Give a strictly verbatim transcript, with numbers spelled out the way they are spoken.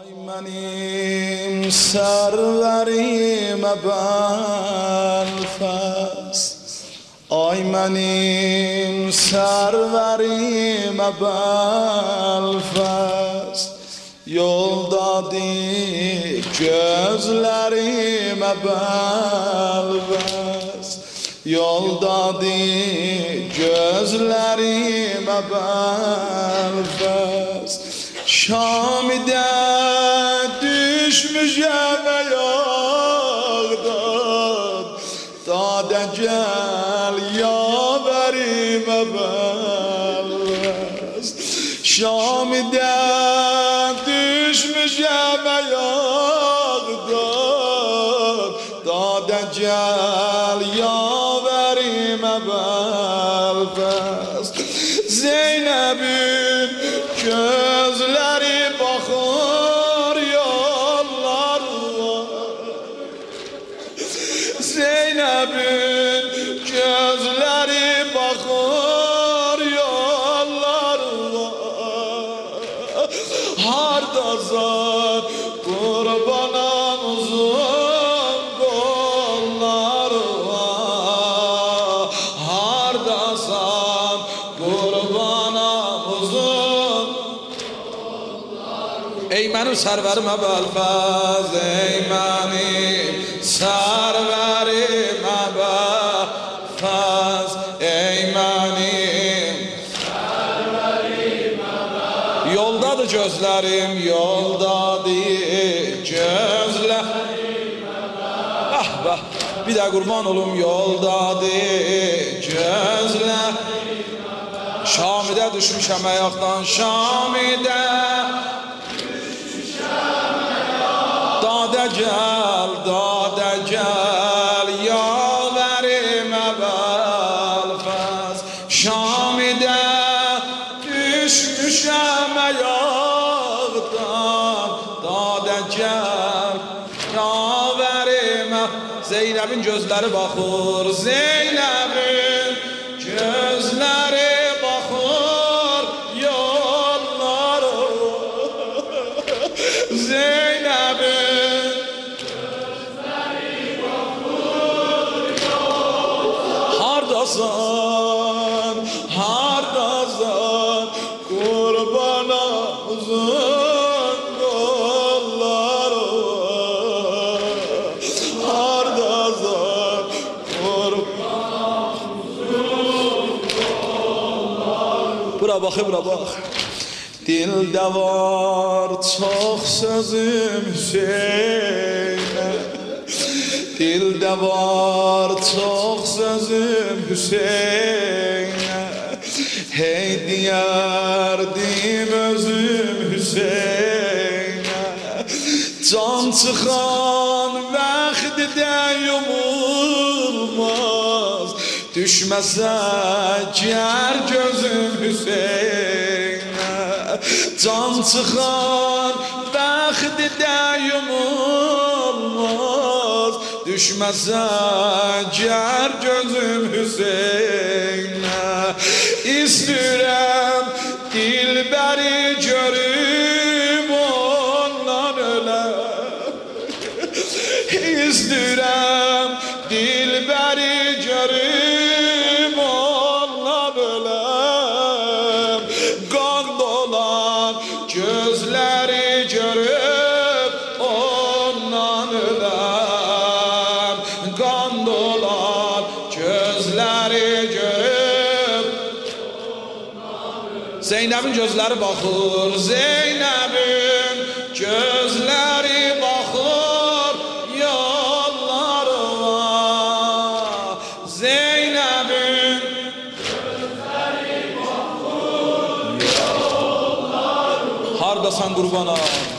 Ay menim serverim Belfast, ay menim serverim Belfast, yolda dik gözlerim Belfast, yolda dik gözlerim Belfast. Şam'da düşmüşem ayağdan, dade gel yaverim Belfast. Şam'da düşmüşem ayağdan, dade gel yaverim Belfast. Zeynep'in gözleri bakır yollarına, Zeynep'in gözleri bakır yollarına. Hardasan kurbanan uzun kollarına, hardasan kurbanan uzun. Ey mənim sərvərimə Belfast, ey mənim sərvərimə Belfast, ey mənim sərvərimə Belfast. Yoldadır gözlərim, yoldadır gözlərim. Ah bah, bir də qurban olum, yoldadır gözlər. Şamidə düşmüşəm ayaqdan, Şamidə dade gel, dade gel yaverim Belfast. Şam'da düşmüşem ayağdan, dade gel yaverim. Zeynep'in gözleri bakır, Zeynep'in gözleri bakır yolları. Zeynep'in hardasan, hardasan kurbana uzun kolları, hardasan kurbana uzun kolları. Bura bakı, bura bak. Dilde var çok sözüm Hüseyin'e, dilde var çok sözüm Hüseyin'e. Hey diyerdim özüm Hüseyin'e, can çıkan vaxtide yumulmaz, düşmese ger gözüm Hüseyin'e. Can çıkan vaxtide yumulmaz, düşmese ger gözüm Hüseyin'e. İstürem dilberi görüm ondan ölem, İstürem dilberi görüm ondan ölem. Qan dolan gözleri görüp ondan ölem, qan dolan gözleri görüp ondan ölem. Zeynep'in gözleri bakır, Zeynep'in gözleri bakır yollarına, Zeynep'in gözleri bakır yollarına. Hardasan qurbana.